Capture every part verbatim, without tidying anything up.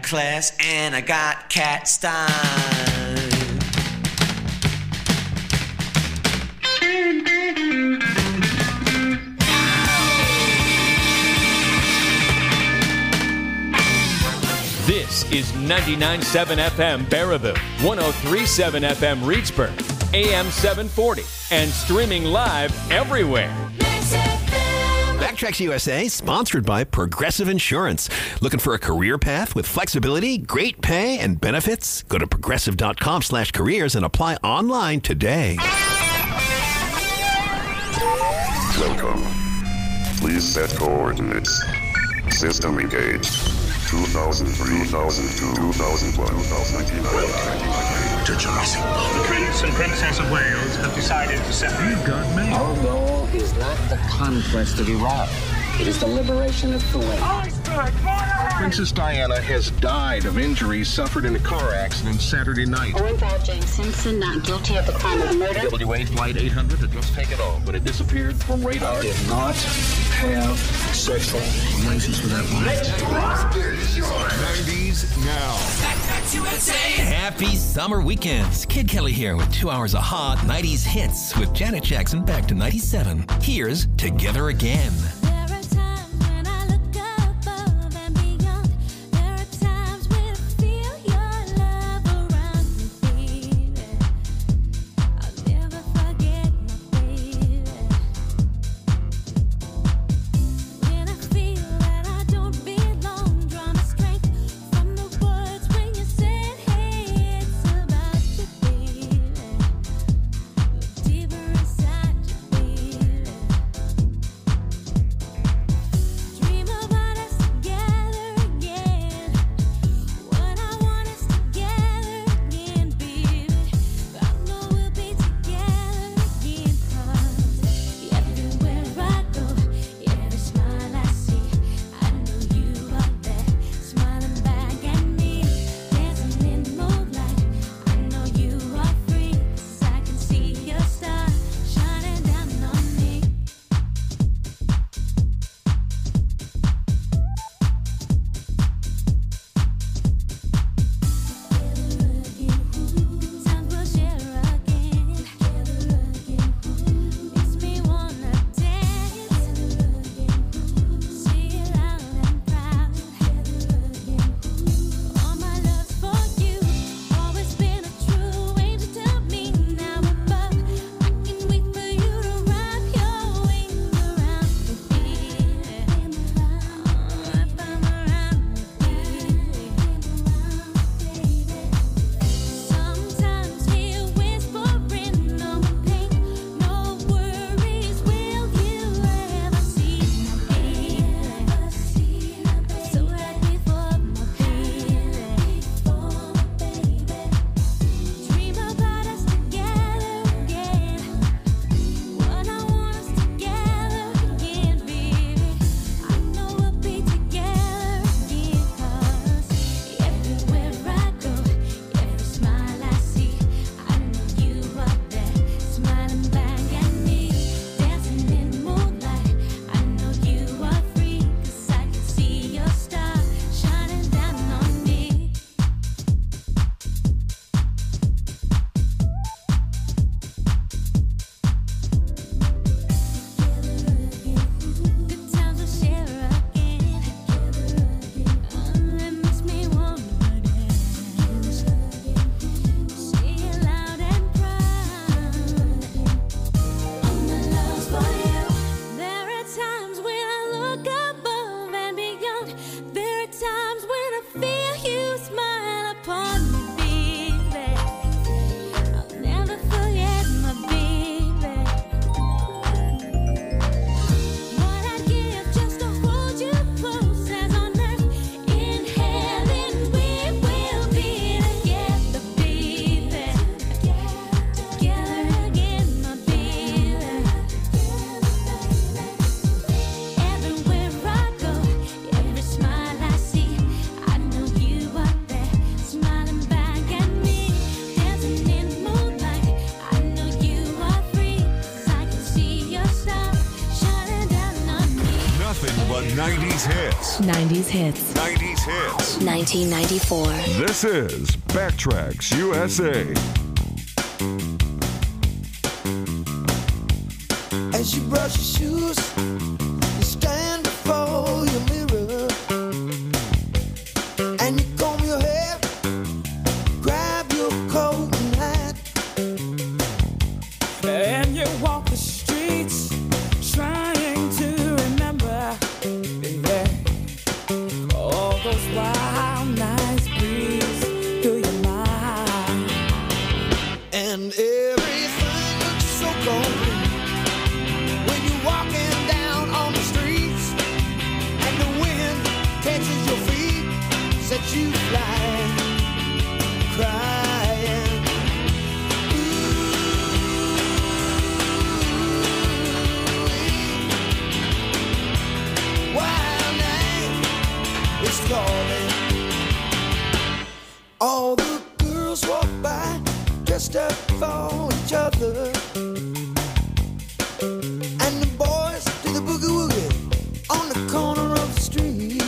class and I got cat style. This is ninety-nine point seven F M Baraboo, one oh three point seven F M Reedsburg, A M seven forty, and streaming live everywhere. Backtracks U S A, sponsored by Progressive Insurance. Looking for a career path with flexibility, great pay, and benefits? Go to progressive.com slash careers and apply online today. Welcome. Please set coordinates. System engaged. two thousand three, two thousand two, two thousand one, two thousand ninety-nine. To Jurassic Park. The Prince and Princess of Wales have decided to set... You've got me. Our goal is not the conquest of Iraq. It is the liberation of Kuwait. Princess Diana has died of injuries suffered in a car accident Saturday night. Orenthal James Simpson, not guilty of the crime of murder. W A Flight eight hundred had just taken off, but it disappeared from radar. I did not have sexual relations with that woman. nineties now. Happy summer weekends. Kid Kelly here with two hours of hot nineties hits with Janet Jackson back to ninety-seven. Here's Together Again. The nineties hits. nineties hits. nineties hits. nineteen ninety-four. This is Backtracks U S A. As you brush your shoes, you stand before your mirror, and you comb your hair, grab your coat and hat, and you walk the streets trying to remember, yeah, all those wild nights breeze through your mind, and everything looks so complete. Walking down on the streets, and the wind catches your feet, sets you flying, crying. Ooh, wild night is calling. All the girls walk by, dressed up for each other. And the boys do the boogie woogie on the corner of the street.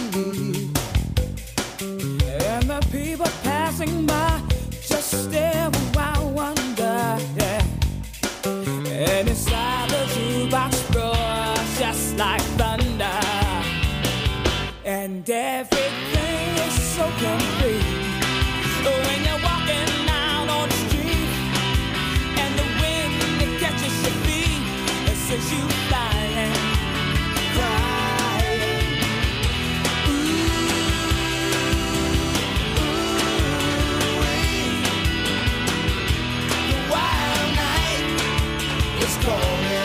And the people passing by just stare with wild wonder, yeah. And inside the jukebox roars just like thunder. And everything is so complete when you're walking out on the street, and the wind that catches your feet sends you flying, crying. Ooh, ooh, the wild night is calling.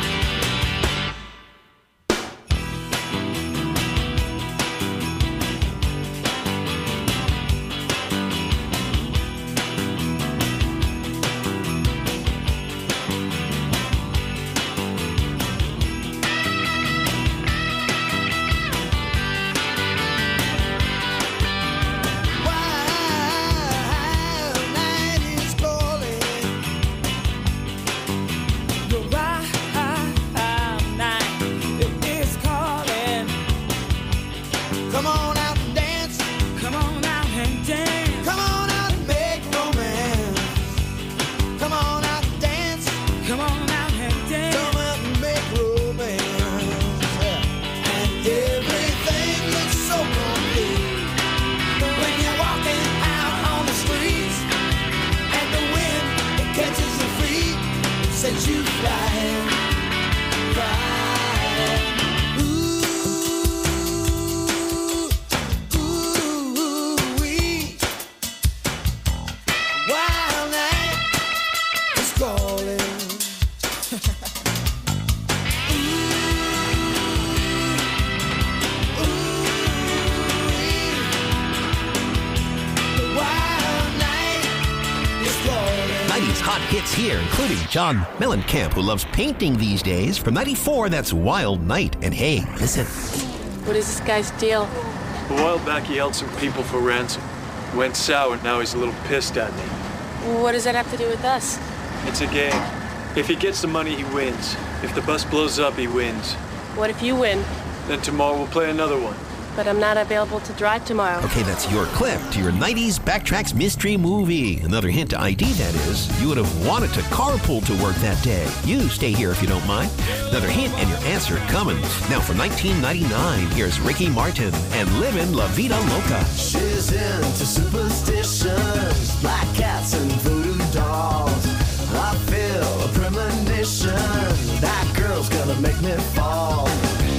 You flying, crying. Ooh, ooh, wee. Wild night is calling. Ooh, ooh, wee. The wild night is calling. nineties hot hits here, including John Mellencamp, who loves painting these days. From ninety-four, that's Wild Night. And hey, listen. What is this guy's deal? A while back, he held some people for ransom. Went sour, now he's a little pissed at me. What does that have to do with us? It's a game. If he gets the money, he wins. If the bus blows up, he wins. What if you win? Then tomorrow we'll play another one. But I'm not available to drive tomorrow. Okay, that's your clip to your nineties Backtracks mystery movie. Another hint to I D, that is. You would have wanted to carpool to work that day. You stay here if you don't mind. Another hint and your answer coming. Now for nineteen ninety-nine, here's Ricky Martin and Livin' La Vida Loca. She's into superstitions, black cats and voodoo dolls. I feel a premonition, that girl's gonna make me fall.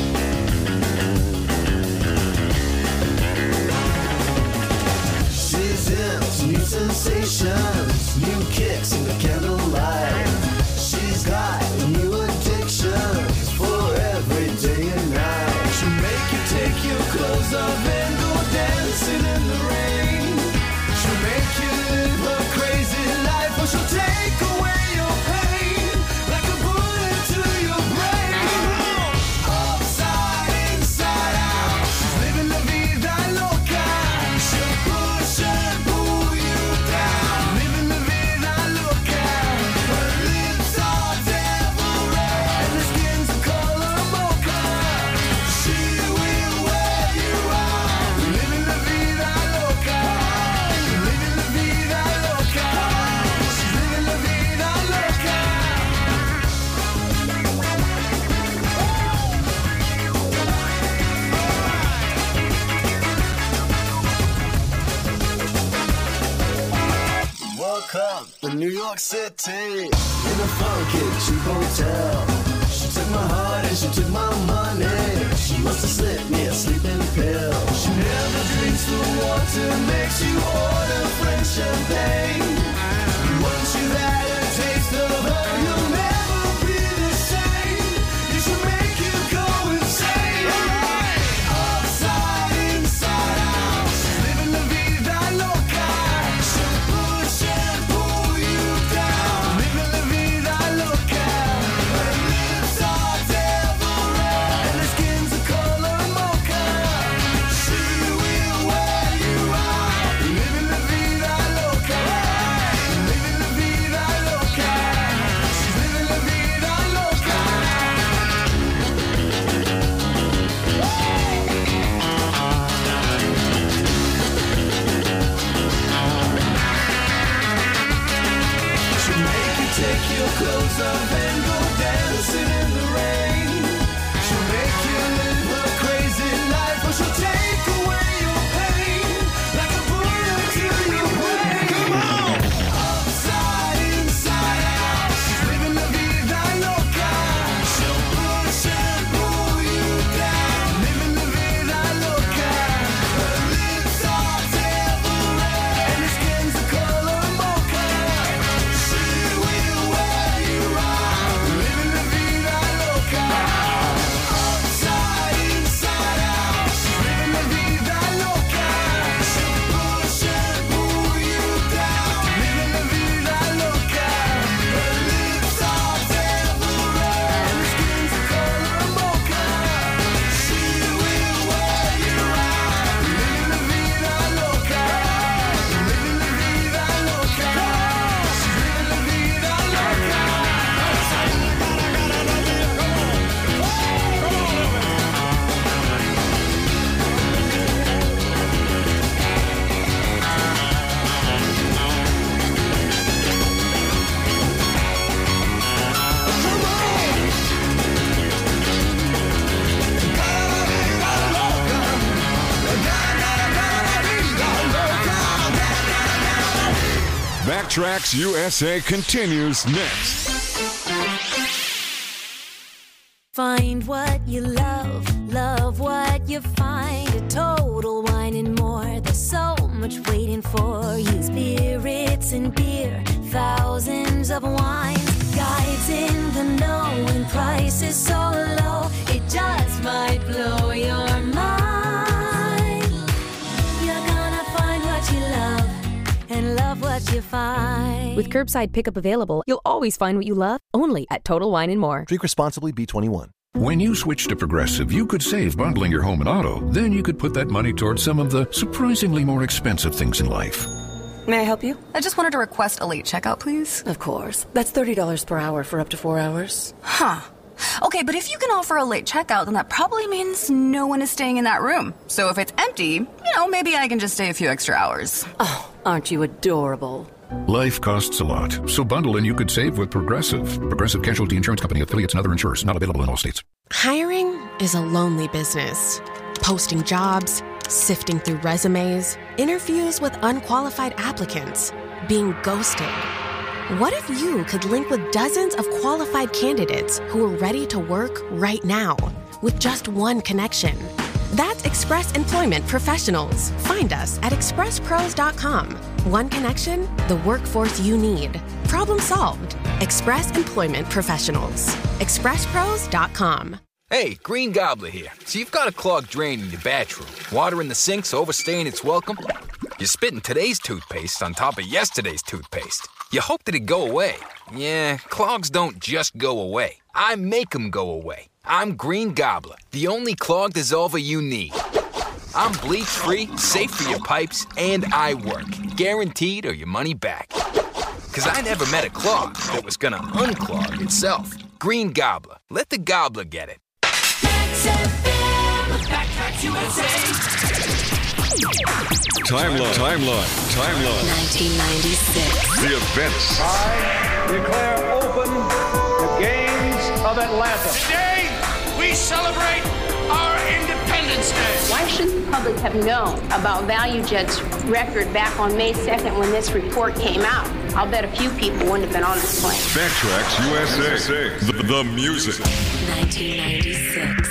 She's into new sensations, new kicks in the candlelight. She's got new addictions for every day and night. She'll make you take your clothes off and go dancing in the rain. She'll make you live a crazy life, or she'll take away your pain like a bullet to your brain. Oh, in New York City, in a funky cheap hotel. She took my heart and she took my money. She must have slipped me a sleeping pill. She never drinks the water, makes you order French champagne. Once you've had a taste of her, you'll never be the same. You should make you go insane. Upside, inside out, she's living la vida loca. She'll push and pull you down, living la vida loca. Her lips are devil red and her skin's the color mocha. She will wear you out, living la vida loca. Living la vida loca. She's living la vida loca. She'll make you take your clothes off and go dancing in the rain. She'll make you live her crazy life, or she'll take away your pain like a bullet to your brain. Come on! Upside, inside out, she's living la vida loca. She'll push and pull you down, living la vida loca. Her lips are devil red and her skin's the color mocha. She will wear you out, living la vida loca. Upside, inside out, she's living la vida loca. She'll push and pull you down, living la vida loca. Her lips are devil red and her skin's the color mocha. She will wear you out, living la vida loca. Living la vida loca. She's living la vida loca. Backtracks U S A continues next. Find what you love, love what you find. A Total Wine and More. There's so much waiting for you. Spirits and beer, thousands of wines. Guides in the know and prices so low, it just might blow your mind. You're gonna find what you love and love what you find. With curbside pickup available, you'll always find what you love, only at Total Wine and More. Drink responsibly, B twenty-one. When you switch to Progressive, you could save bundling your home and auto. Then you could put that money towards some of the surprisingly more expensive things in life. May I help you? I just wanted to request a late checkout, please. Of course. That's thirty dollars per hour for up to four hours. Huh. Okay, but if you can offer a late checkout, then that probably means no one is staying in that room. So if it's empty, you know, maybe I can just stay a few extra hours. Oh, aren't you adorable? Life costs a lot, so bundle and you could save with Progressive. Progressive Casualty Insurance Company, affiliates, and other insurers. Not available in all states. Hiring is a lonely business. Posting jobs, sifting through resumes, interviews with unqualified applicants, being ghosted. What if you could link with dozens of qualified candidates who are ready to work right now with just one connection? That's Express Employment Professionals. Find us at express pros dot com. One connection, the workforce you need. Problem solved. Express Employment Professionals. express pros dot com. Hey, Green Gobbler here. So you've got a clogged drain in your bathroom. Water in the sink's overstaying its welcome. You're spitting today's toothpaste on top of yesterday's toothpaste. You hope that it go away. Yeah, clogs don't just go away. I make them go away. I'm Green Gobbler, the only clog dissolver you need. I'm bleach-free, safe for your pipes, and I work. Guaranteed or your money back. Because I never met a clog that was gonna unclog itself. Green Gobbler. Let the gobbler get it. Timeline, timeline, timeline. nineteen ninety-six. The events. I declare open the gates of Atlanta. Today, we celebrate our Independence Day. Why Should the public have known about ValueJet's record back on May second when this report came out, I'll bet a few people wouldn't have been on this plane. Backtracks U S A. The, the music. nineteen ninety-six.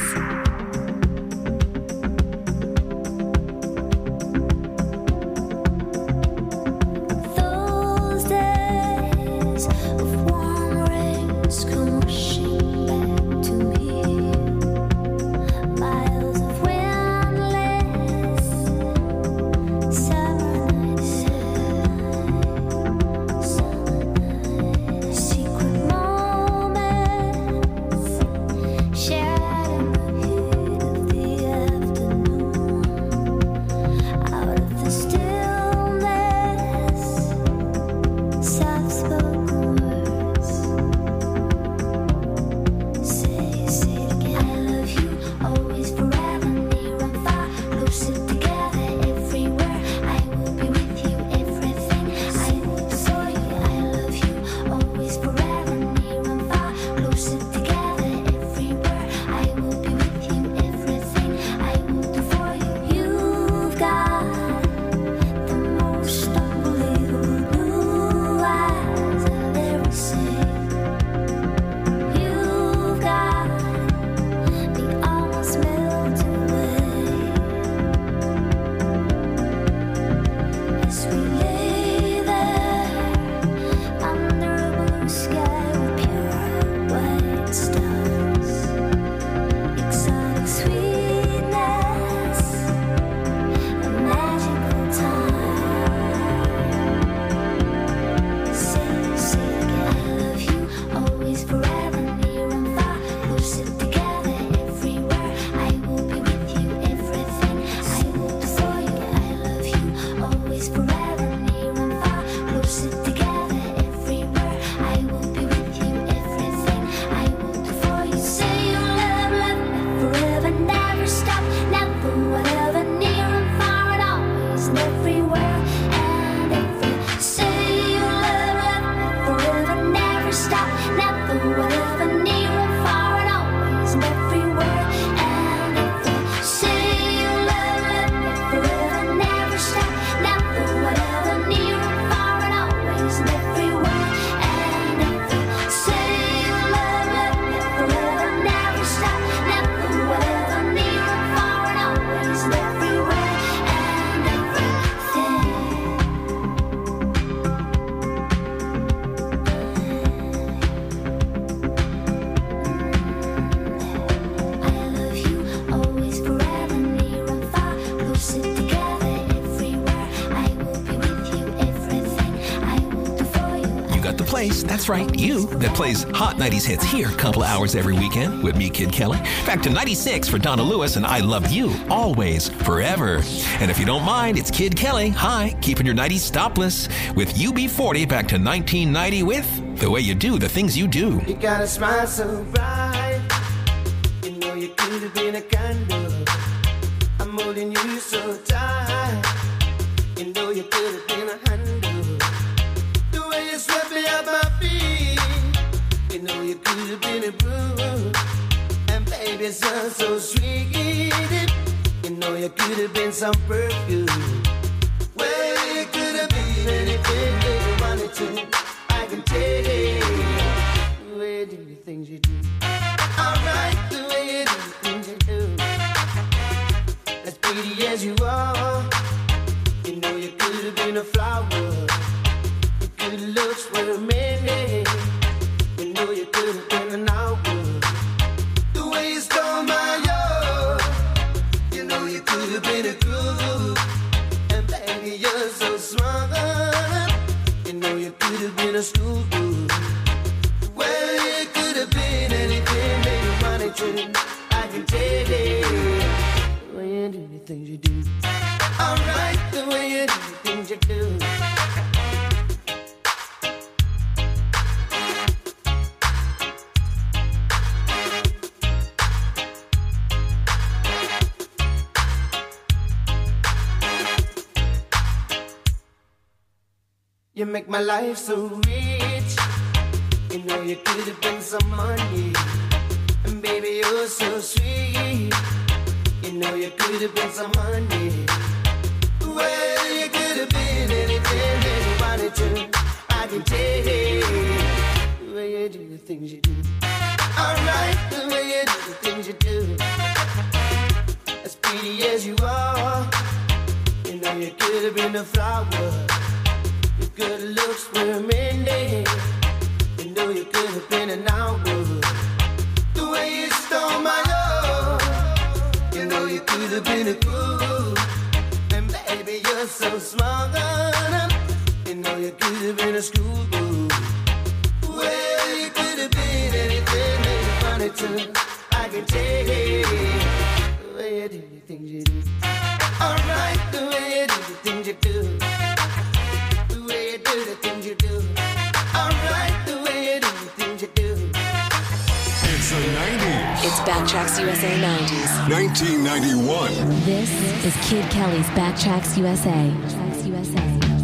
That's right, you that plays hot nineties hits here a couple of hours every weekend with me, Kid Kelly. Back to ninety-six for Donna Lewis and I Love You, Always, Forever. And if you don't mind, it's Kid Kelly. Hi, keeping your nineties stopless with U B forty back to nineteen ninety with The Way You Do the Things You Do. You got a smile so bright, you know you could have been a candle. I'm holding you so tight, you know you could have been a handle. The way you swept me off my feet, you know you could have been a broom. And baby, sounds so sweet, you know you could have been some perfume. Well, you could have been anything that you wanted to. I can tell the way you do the things you do. Alright, the way you do the things you do. As pretty as you are, you know you could have been a flower. Your good looks were a minute. You know you could have been an hour. The way you stole my heart, you know you could have been a groove. And baby, you're so smart. You know you could have been a school boo. Well, you could have been anything that you wanted to. I can tell you the way you do the things you do. Alright, the way you do the things you do. You make my life so rich. You know you could have been some money. And baby, you're so sweet. You know know you could have been some honey. Well, you could have been anything that you wanted to. I can tell the way you do the things you do. Alright, the way you do the things you do. As pretty as you are, you know you could have been a flower. Your good looks were mending. You know you could have been an hour. The way you stole my love, you know you could have been a groove. And baby, you're so smart. You know you could have been a schoolboy. Well, you could have been anything that you wanted to. I can tell the way you do the things you do. Alright, the way you do the things you do. The way you do the things you do. Alright, the way you do the things you do. It's the nineties. It's Backtracks U S A nineties. nineteen ninety-one. This is Kid Kelly's Backtracks U S A. Backtracks U S A.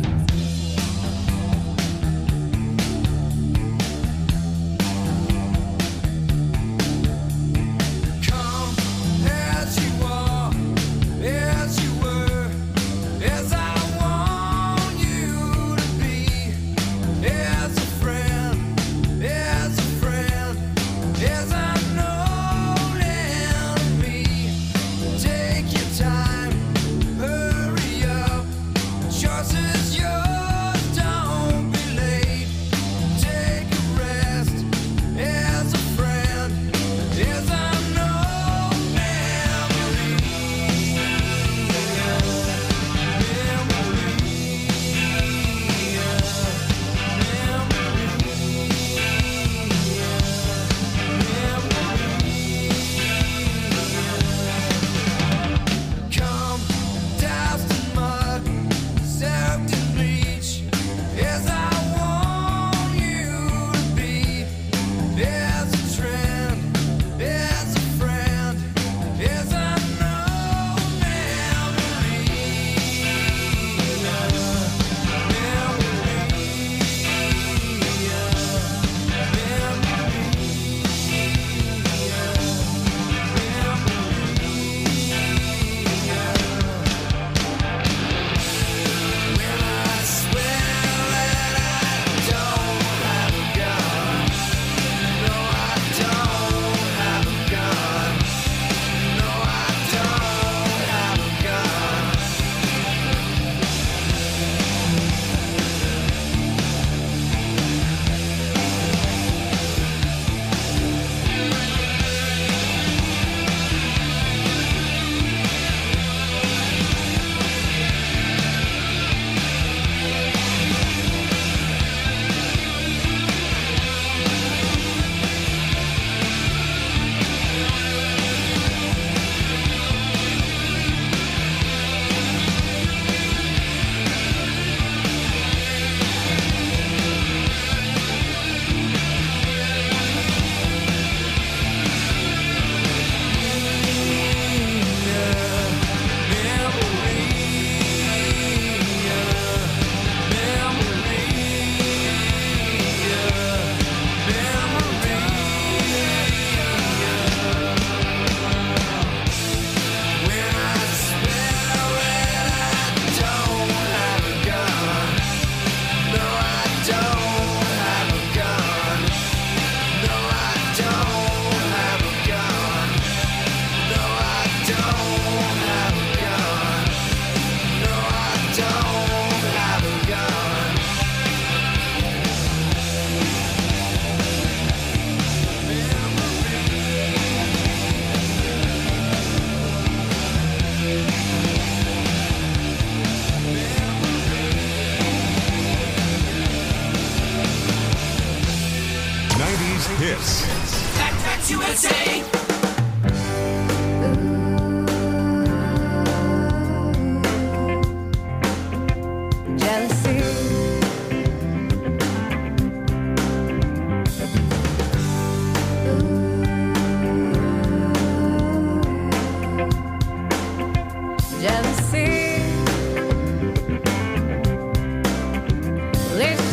Hits. Backtracks U S A.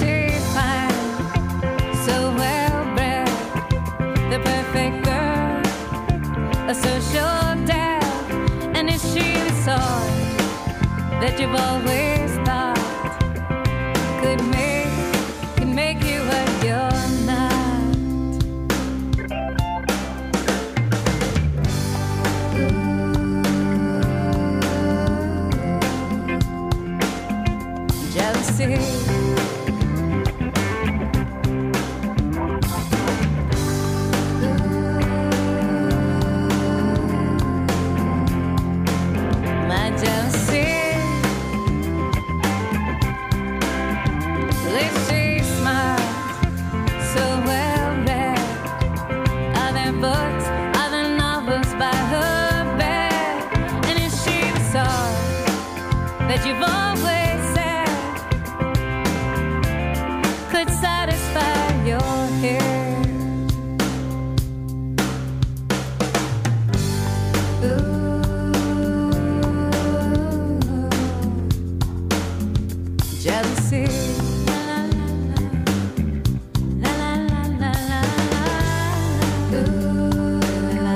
The perfect girl that you've always thought could make, could make you what you're not. Ooh, jealousy. That you've always said could satisfy your hair. Ooh, jealousy. La la la la la la. Ooh, la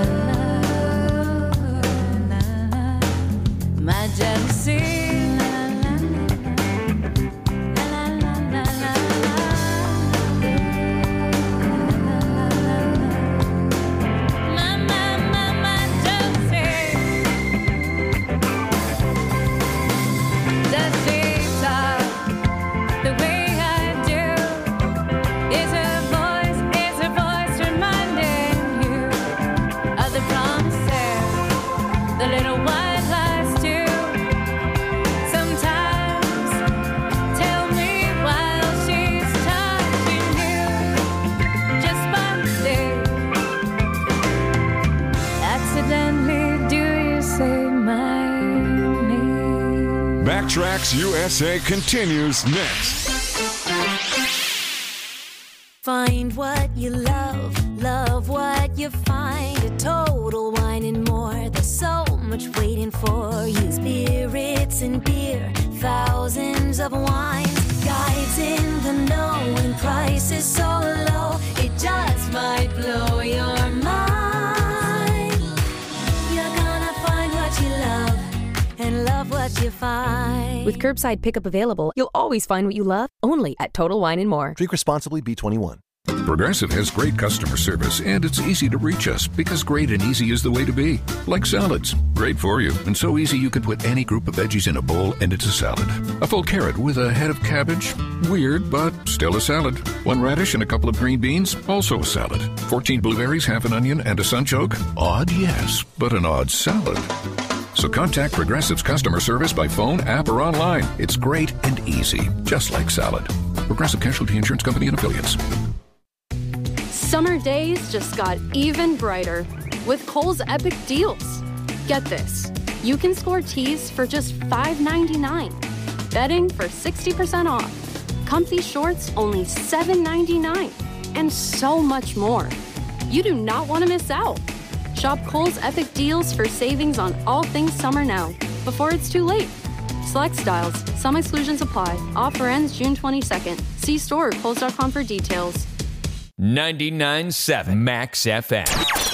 la la. My jealousy. Backtracks U S A continues next. Find what you love, love what you find. A total wine and more. There's so much waiting for you. Spirits and beer, thousands of wines. Guides in the know and prices so low. It just might blow your mind. You're gonna find what you love and love what you find. With curbside pickup available, you'll always find what you love, only at Total Wine and More. Drink responsibly, B twenty-one. Progressive has great customer service, and it's easy to reach us because great and easy is the way to be. Like salads. Great for you, and so easy you could put any group of veggies in a bowl and it's a salad. A full carrot with a head of cabbage? Weird, but still a salad. One radish and a couple of green beans? Also a salad. fourteen blueberries, half an onion, and a sunchoke? Odd, yes, but an odd salad. So contact Progressive's customer service by phone, app, or online. It's great and easy, just like salad. Progressive Casualty Insurance Company and Affiliates. Summer days just got even brighter with Kohl's Epic Deals. Get this, you can score tees for just five ninety-nine, bedding for sixty percent off, comfy shorts only seven ninety-nine, and so much more. You do not want to miss out. Shop Kohl's Epic Deals for savings on all things summer now, before it's too late. Select styles, some exclusions apply. Offer ends June twenty-second. See store at kohls dot com for details. ninety-nine point seven Max F M.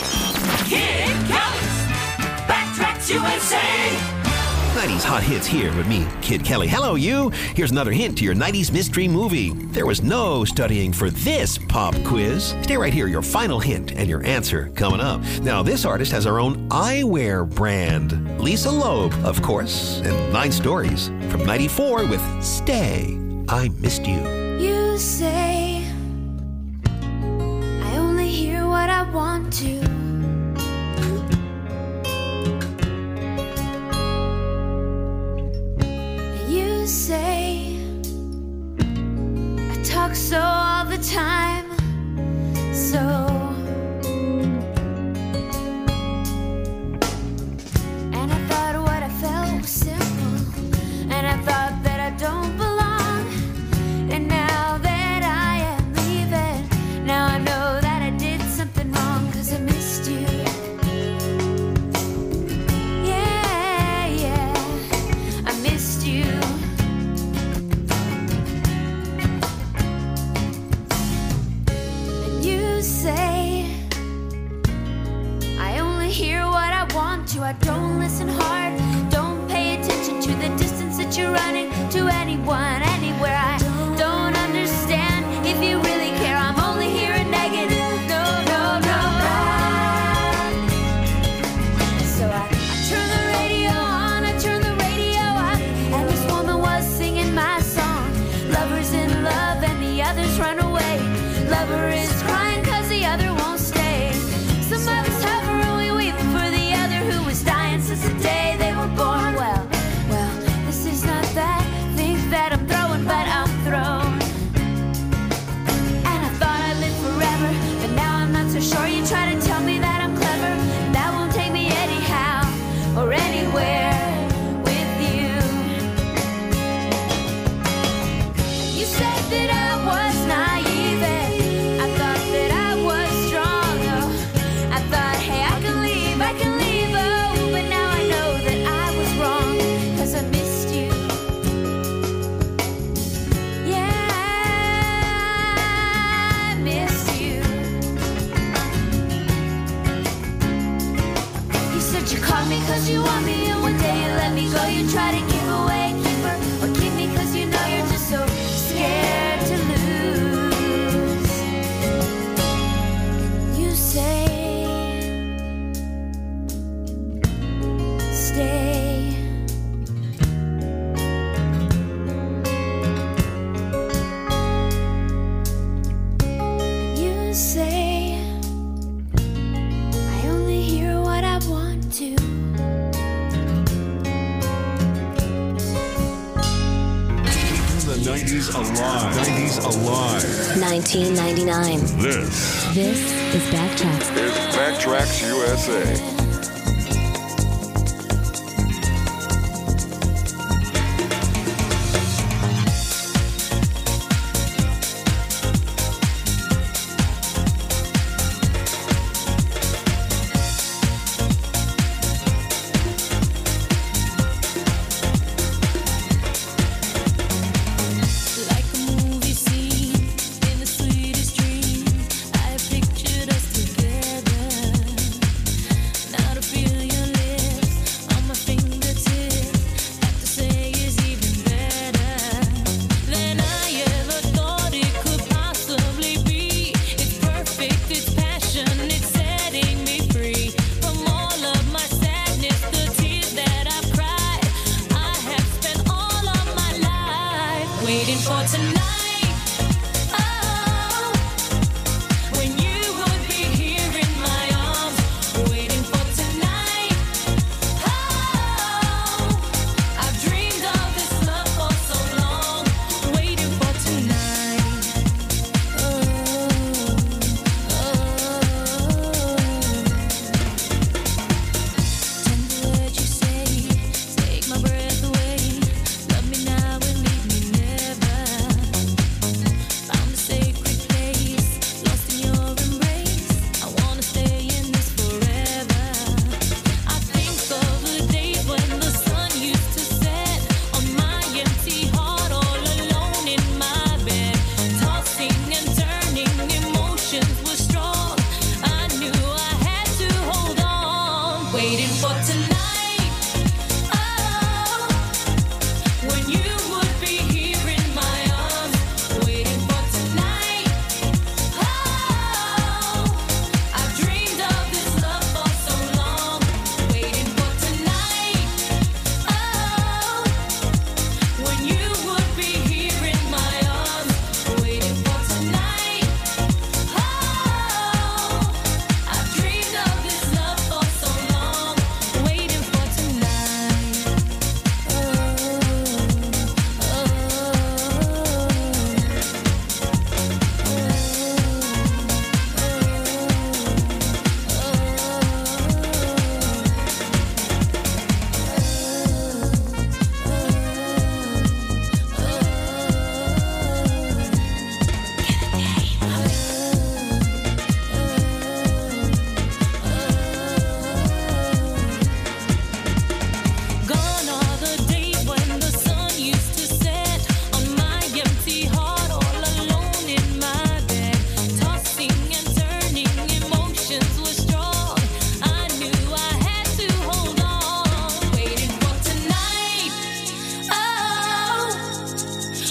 Kid Kelly's Backtracks U S A. nineties Hot Hits here with me, Kid Kelly. Hello, you. Here's another hint to your nineties mystery movie. There was no studying for this pop quiz. Stay right here, your final hint and your answer coming up. Now, this artist has her own eyewear brand. Lisa Loeb, of course, and Nine Stories from ninety-four with Stay, I Missed You. You say I only hear what I want to. You say I talk so all the time, so and I thought what I felt was simple, and I thought that I don't belong, and now that I am leaving, now I know that I did something wrong, 'cause I missed you. Yeah, yeah, I missed you. And you say I only hear what I want to. I don't listen hard, don't pay attention to the distance that that you're running to anyone, anywhere. I don't understand if you really care. I'm only hearing negative. No, no, no. So I, I turn the radio on, I turn the radio up, and this woman was singing my song. Lover's in love and the others run away. Lover is crying cause the other won't stay. Some of us suffer and we weep for the other who was dying since the day they were born. Well, well, this is not that thing that I'm throwing, but I'm thrown. And I thought I lived forever, but now I'm not so sure. You try to tell me that I'm clever, that won't take me anyhow or anywhere with you. You said that I was naive, and I thought that I was strong. Oh, I thought, hey, I can leave, I can leave. Oh, but now I know that I was wrong, cause I missed you. Yeah, I missed you. You said you called me cause you want me, and one day you let me go. You try to give away, keep her, or keep me cause you know you're just so scared to lose. You say, stay. You say, I only hear what I want to. The nineties alive. nineties alive. nineteen ninety-nine. This This is Backtracks. is Backtracks U S A. Like a movie scene in the sweetest dream, I pictured us together.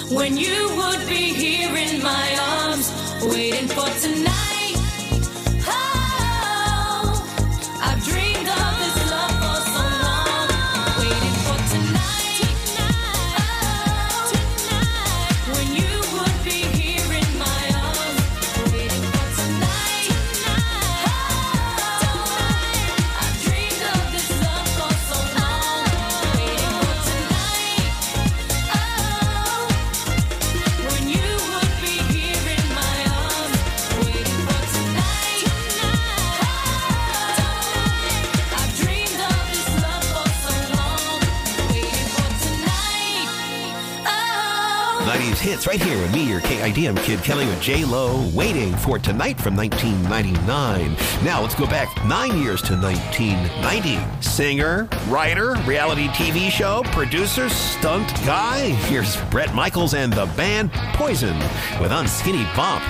when you would be here in my arms, waiting for tonight. Oh, I've dreamed of this love for so long, waiting for tonight. Oh, when you would be here in my arms, waiting for tonight. Oh, I've dreamed of this love for so long, waiting for tonight. Oh, when you would be here in my arms, waiting for tonight. I've dreamed of this love for so long, waiting for tonight. Oh. nineties hits right here with me, your K I D M Kid Kelly with J-Lo, Waiting for Tonight from nineteen ninety-nine. Now let's go back nine years to nineteen ninety. Singer, writer, reality T V show, producer, stunt guy. Here's Bret Michaels and the band Poison with Unskinny Bop.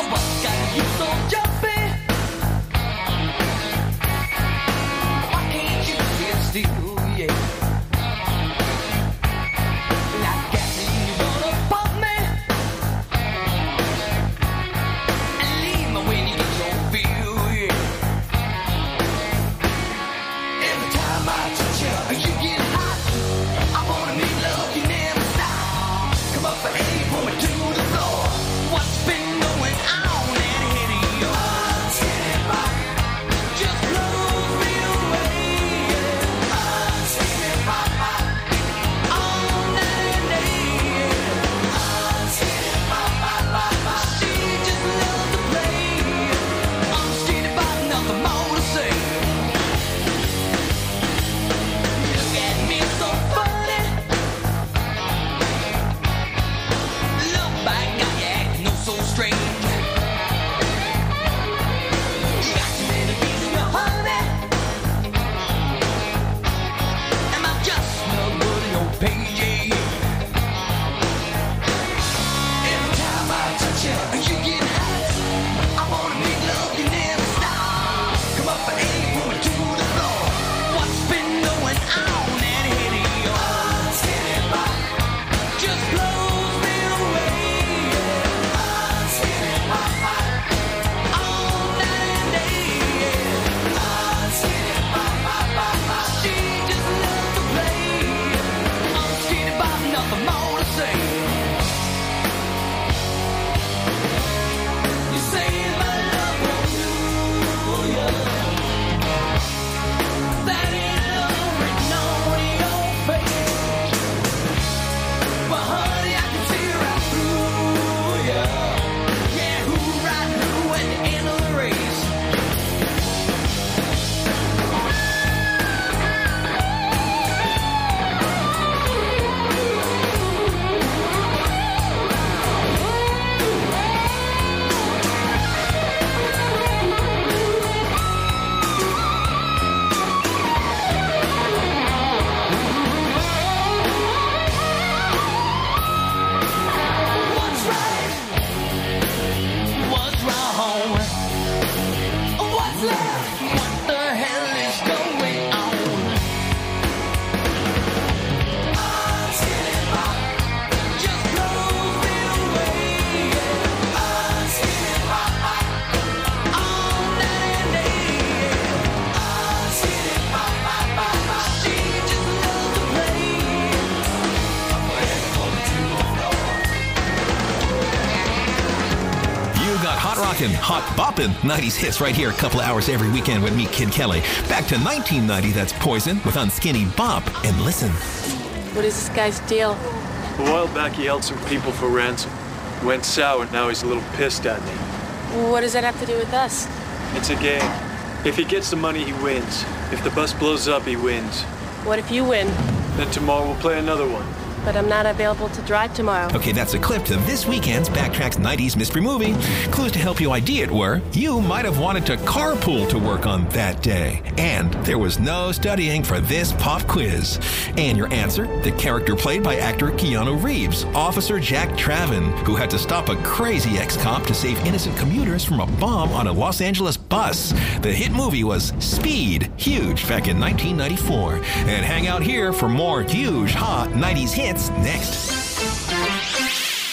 Hot boppin' nineties hits right here a couple of hours every weekend with me, Kid Kelly. Back to nineteen ninety, that's Poison with Unskinny Bop. And listen. What is this guy's deal? A while back, he held some people for ransom. Went sour, now he's a little pissed at me. What does that have to do with us? It's a game. If he gets the money, he wins. If the bus blows up, he wins. What if you win? Then tomorrow we'll play another one. But I'm not available to drive tomorrow. Okay, that's a clip to this weekend's Backtracks nineties Mystery Movie. Clues to help you I D it were, you might have wanted to carpool to work on that day. And there was no studying for this pop quiz. And your answer, the character played by actor Keanu Reeves, Officer Jack Traven, who had to stop a crazy ex-cop to save innocent commuters from a bomb on a Los Angeles bus. The hit movie was Speed, huge back in nineteen ninety-four. And hang out here for more huge, hot nineties hits next.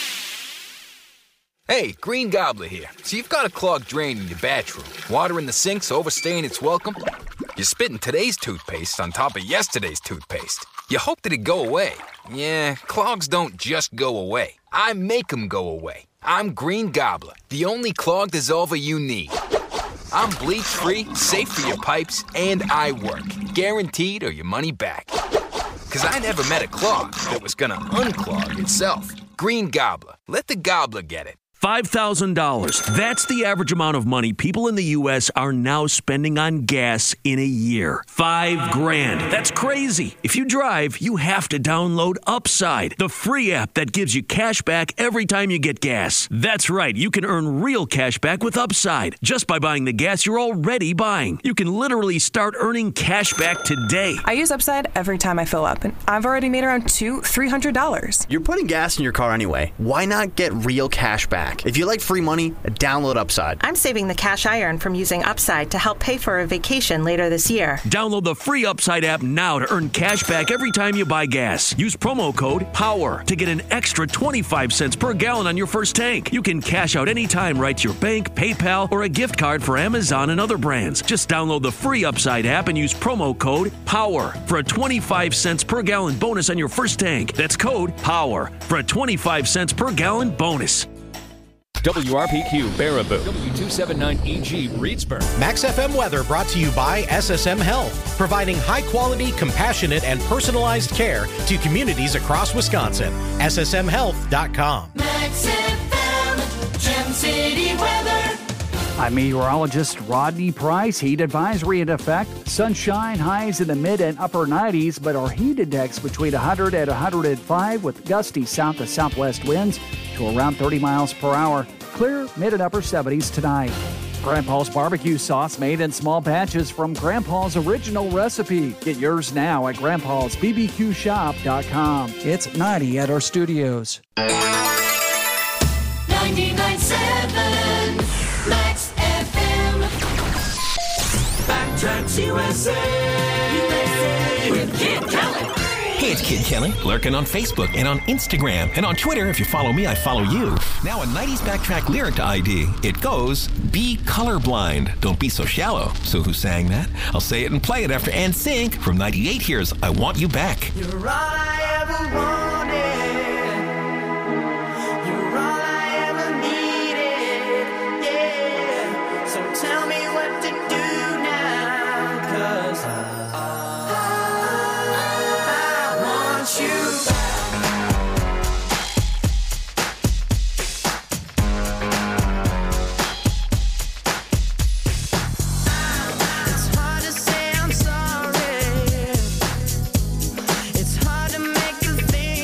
Hey, Green Gobbler here. So you've got a clogged drain in your bathroom. Water in the sink's overstaying its welcome. You're spitting today's toothpaste on top of yesterday's toothpaste. You hoped it'd go away. Yeah, clogs don't just go away. I make them go away. I'm Green Gobbler, the only clog dissolver you need. I'm bleach-free, safe for your pipes, and I work. Guaranteed or your money back. Because I never met a clog that was gonna unclog itself. Green Gobbler. Let the gobbler get it. five thousand dollars. That's the average amount of money people in the U S are now spending on gas in a year. Five grand. That's crazy. If you drive, you have to download Upside, the free app that gives you cash back every time you get gas. That's right. You can earn real cash back with Upside just by buying the gas you're already buying. You can literally start earning cash back today. I use Upside every time I fill up, and I've already made around two, three hundred dollars. You're putting gas in your car anyway. Why not get real cash back? If you like free money, download Upside. I'm saving the cash I earn from using Upside to help pay for a vacation later this year. Download the free Upside app now to earn cash back every time you buy gas. Use promo code POWER to get an extra twenty-five cents per gallon on your first tank. You can cash out anytime right to your bank, PayPal, or a gift card for Amazon and other brands. Just download the free Upside app and use promo code POWER for a twenty-five cents per gallon bonus on your first tank. That's code POWER for a twenty-five cents per gallon bonus. W R P Q Baraboo, W two seventy-nine E G Reedsburg. Max F M weather brought to you by S S M Health, providing high-quality, compassionate, and personalized care to communities across Wisconsin. S S M health dot com. Max F M, Gem City weather. I'm meteorologist Rodney Price. Heat advisory in effect. Sunshine, highs in the mid and upper nineties, but our heat index between one hundred and one hundred five with gusty south to southwest winds to around thirty miles per hour. Clear mid and upper seventies tonight. Grandpa's barbecue sauce made in small batches from Grandpa's original recipe. Get yours now at grandpas b b q shop dot com. It's ninety at our studios. ninety-nine point seven Max F M. Backtracks U S A. With Kid Kelly. Hey, it's Kid Kelly, lurking on Facebook and on Instagram. And on Twitter, if you follow me, I follow you. Now a nineties backtrack lyric to I D. It goes, be colorblind. Don't be so shallow. So who sang that? I'll say it and play it after N Sync. From ninety-eight, here's I Want You Back. You're all I ever wanted. You're all I ever needed. Yeah. So tell me what to do now. 'Cause I you It's hard to say I'm sorry. It's hard to make the things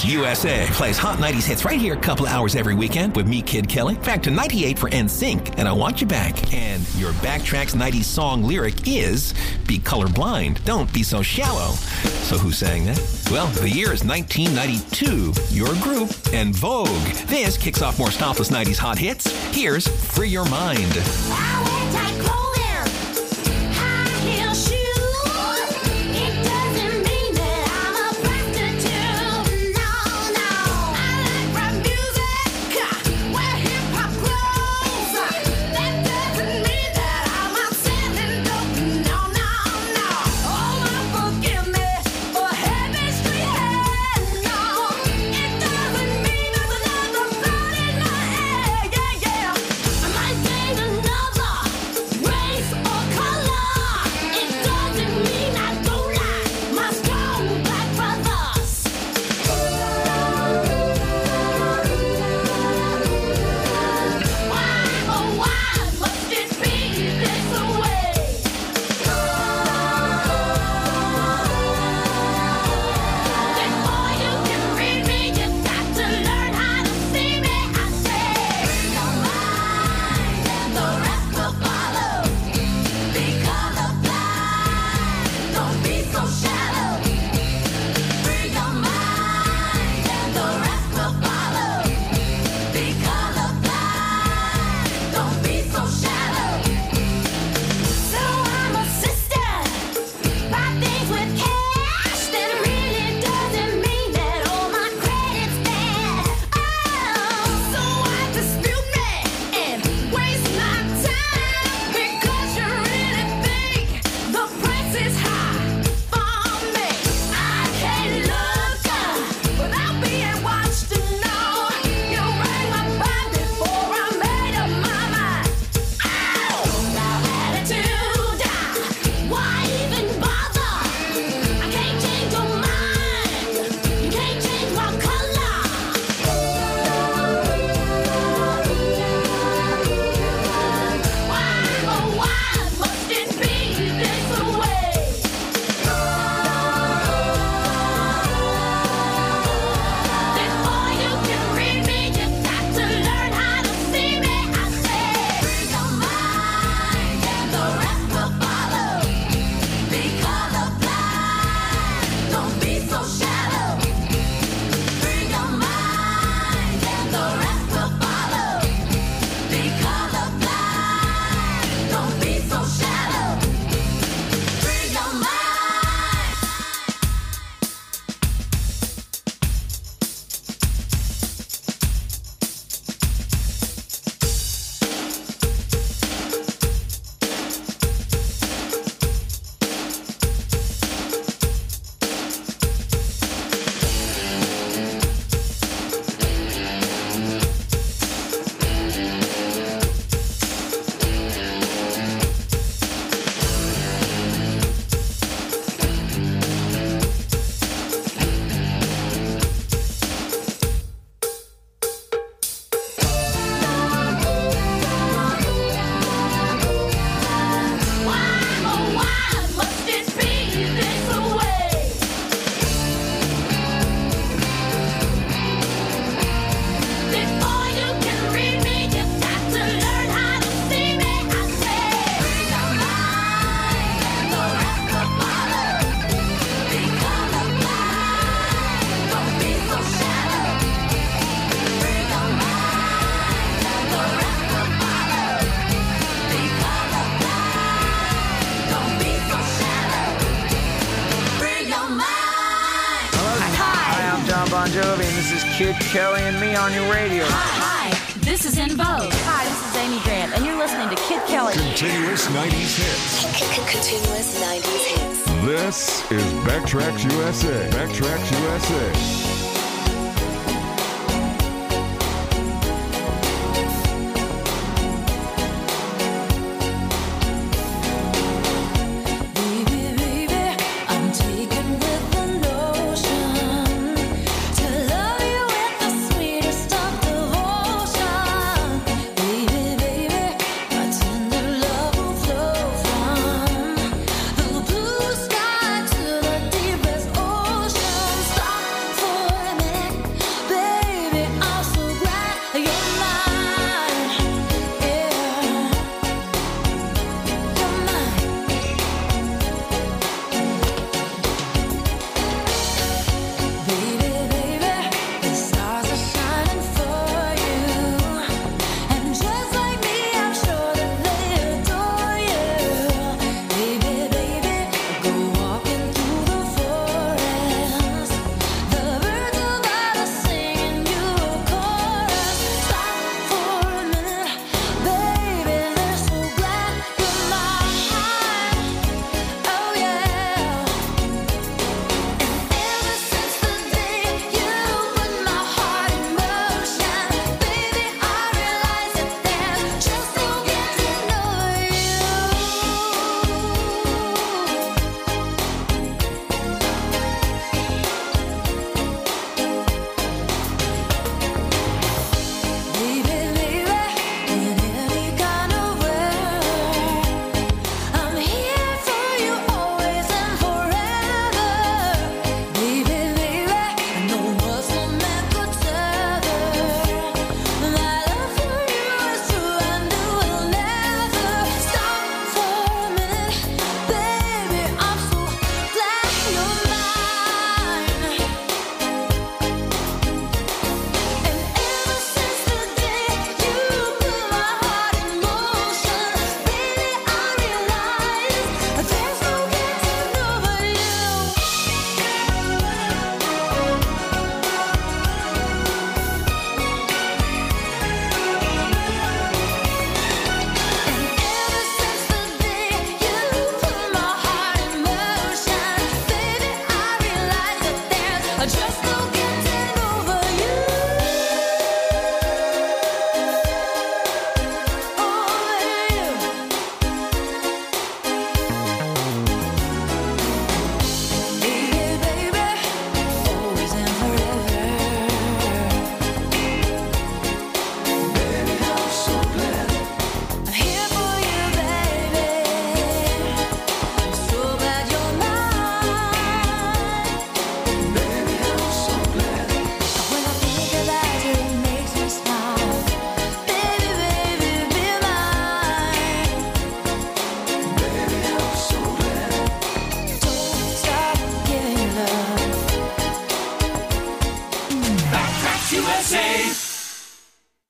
Tracks U S A plays Hot nineties hits right here a couple of hours every weekend with me, Kid Kelly. Back to ninety-eight for N Sync, and I Want You Back. And your Backtracks nineties song lyric is, be colorblind, don't be so shallow. So who sang that? Well, the year is nineteen ninety-two. Your group and Vogue. This kicks off more stopless nineties hot hits. Here's Free Your Mind. Bon Jovi, and this is Kid Kelly and me on your radio. Hi, hi, this is In Vogue. Hi, this is Amy Grant, and you're listening to Kid Kelly. Continuous nineties hits. Continuous nineties hits. This is Backtracks U S A. Backtracks U S A. For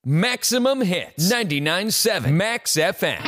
Maximum Hits, ninety-nine point seven Max F M.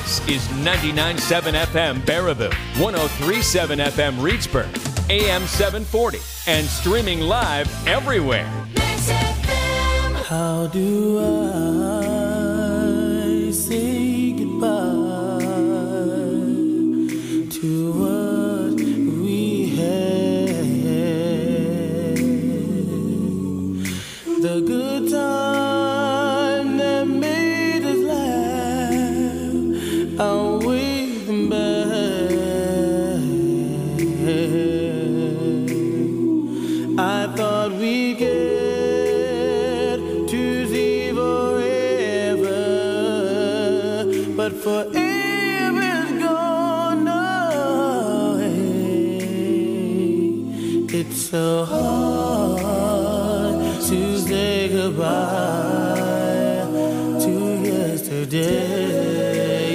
This is ninety-nine point seven F M Baraboo, one oh three point seven F M Reedsburg, A M seven forty, and streaming live everywhere. How do I say goodbye to what we had? The good time that made us laugh, outweigh them bad. I thought we'd get but forever's gone away. It's so hard to say goodbye to yesterday.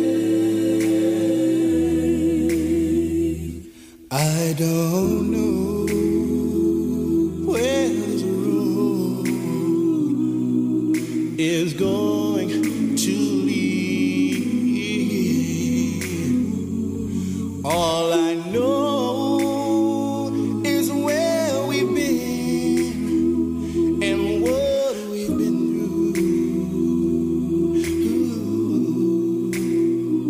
I don't know where this road is going to